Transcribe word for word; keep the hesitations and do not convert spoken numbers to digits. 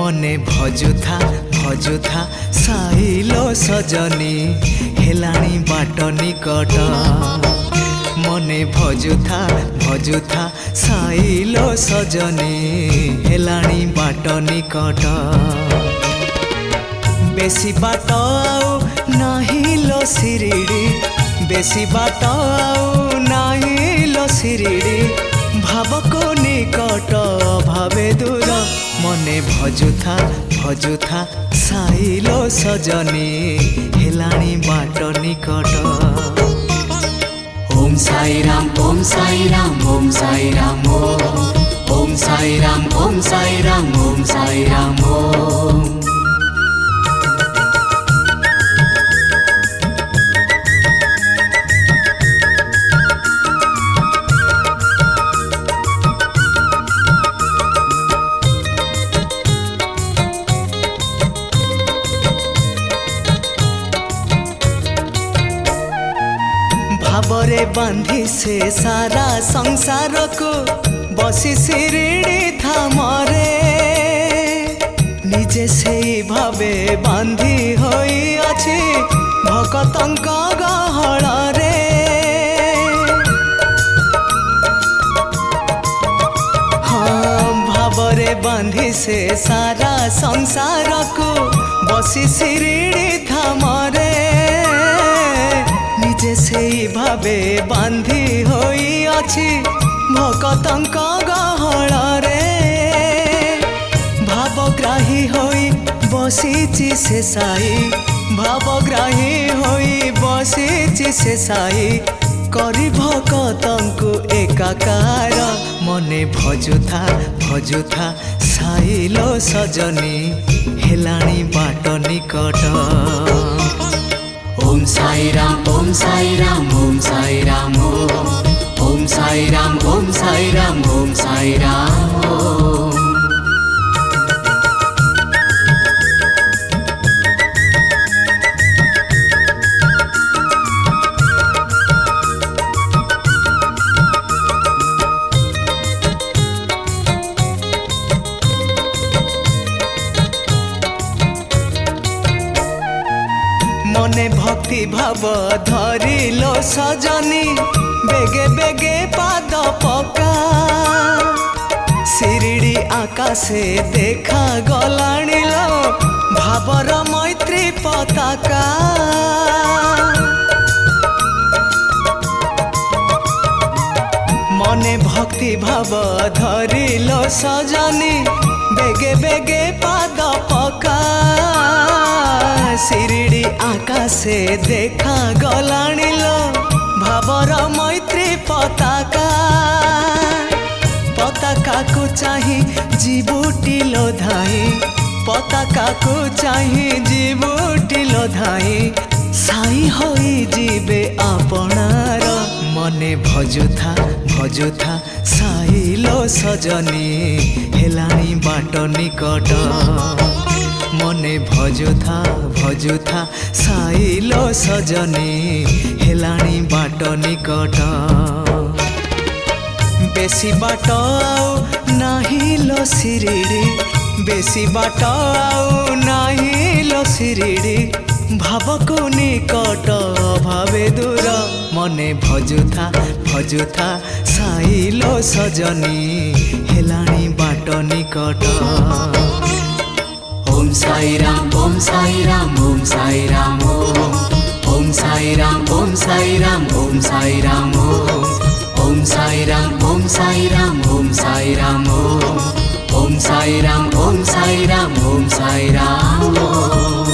मने भजुथा भजुथा साइलो सजनी हेलाणी बाट निकट मने भजुथा भजुथा साइलो सजनी हेलाणी बाट निकट बेसी बाट आउ नाही लो सिरिडी बेसी बाट आउ नाही लो सिरिडी भाव को निकट भावे दूर मने भजुथा भजुथा साइलो सजनी हेलाणी बाट निकट। ओम साई राम ओम साई राम ओम साई राम ओम साई राम ओम साई राम ओम साई राम ओम। भावरे बांधी से सारा संसार को बसी सिरिड़ी थामरे निजे से भावे बांधी होई अछि भक्तंक गहल रे। हाँ भावरे बांधी से सारा संसार को बसी सिरिड़ी थामरे से भावे बांधी होई अछि भक्तंक गहल रे। भावग्राही होई बसीची से साई भावग्राही होई बसीची से साई करी भक्तंकु एकाकार मने भजुथा भजुथा साइलो सजनी हेलाणी बाट निकट। ओम साई राम ओम साई राम ओम साई राम ओम साई राम ओम साई राम ओम साई राम ओम। मने भक्ति भाव धरिलो सजनी बेगे बेगे पाद पका सिरिड़ी आकाशे देखा गलाणी लो भावर मैत्री पताका। मने भक्ति भाव धरिलो सजनी बेगे बेगे पाद पका सिरिड़ी आकाशे देखा गलाणी लो भावर मैत्री पताका। पताका को चाही जीवुटी लो धाई पताका को चाही जीवुटी लो धाई साई होई जीवे आपणार मने भजुथा भजुथा साइलो सजनी हेलाणी बाट निकट मने भजुथा भजुथा साइलो सजनी हेलाणी बाट निकट बेसी बाट आउ नाही लो सिरिडी बेसी बाट आउ नाही लो सिरिडी भाव को निकट भावे दूर मने भजुथा भजुथा साइलो सजनी हेलाणी बाट निकट। ओम साई राम ओम साई राम ओम साई राम ओम साई राम ओम साई राम ओम साई राम ओम साई राम ओम साई राम ओम साई राम ओम साई राम ओम साई राम ओम साई राम।